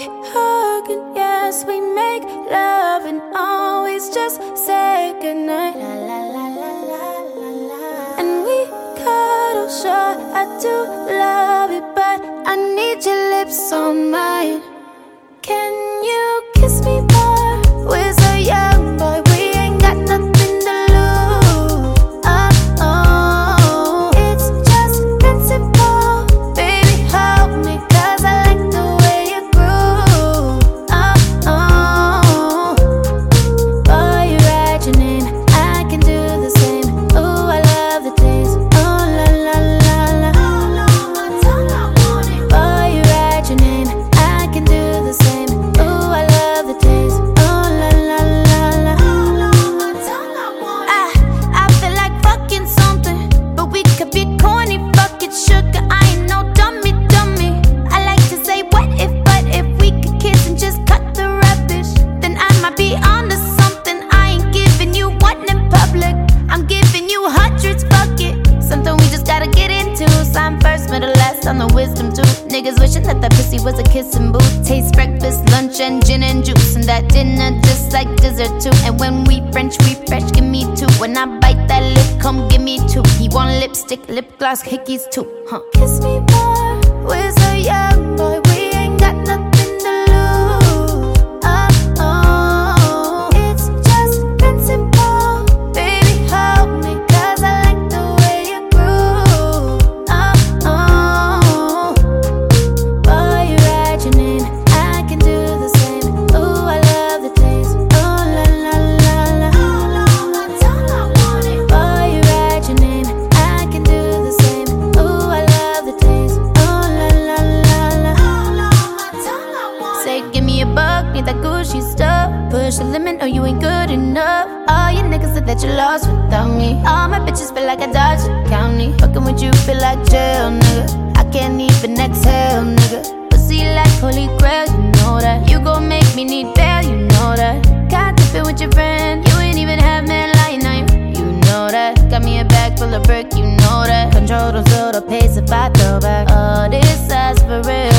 hug and yes, we make love and always just say goodnight. And we cuddle, sure I do love it, but I need your lips on mine. Can you kiss me more? We're so young, boy, we ain't got nothing to lose. Oh, it's just principle. Baby, help me, 'cause I like the way you groove. Boy, you write your name, I can do the same. Ooh, I love the taste. Oh, la la la la. Boy, you write your name, I can do the same. Ooh, I love the taste. Oh, la la la la. I feel like fucking something, but we could be corny. Fuck it, sugar, I ain't no dummy. I like to say what if, but if we could kiss and just cut the rubbish, then I might be onto something. I ain't giving you one in public, I'm giving you hundreds. Fuck it, something we just gotta get into. So I'm first, middle, last on the wisdom tooth. Niggas wishing that that pussy was a kissing booth. Taste breakfast, lunch, and gin and juice, and that dinner just like dessert too. And when we French refresh, give me two. When I bite that lip, come give me two. He want lipstick, lip gloss, hickeys too. Kiss me more, we're so young, boy, we ain't got nothing to lose. Oh, it's just principle. Baby, help me, 'cause I like the way you groove. Boy, you write your name, I can do the same. Ooh, I love the taste. Oh, la la la la. Boy, you write your name, I can do the same. Ooh, I love the taste. Oh, la la la la. Say, give me a buck, need that Gucci stuff. Push the limit, or you ain't good enough. All you niggas said that you lost without me. All my bitches feel like I dodged the county. Fucking with you feel like jail, nigga. I can't even exhale, nigga. Pussy like holy grail, you know that. You gon' make me need bail, you know that. Got to fit with your friend, you ain't even have man lying on you. You know that. Got me a bag full of brick, you know that. Control those little pace if I throw back. All this ass for real.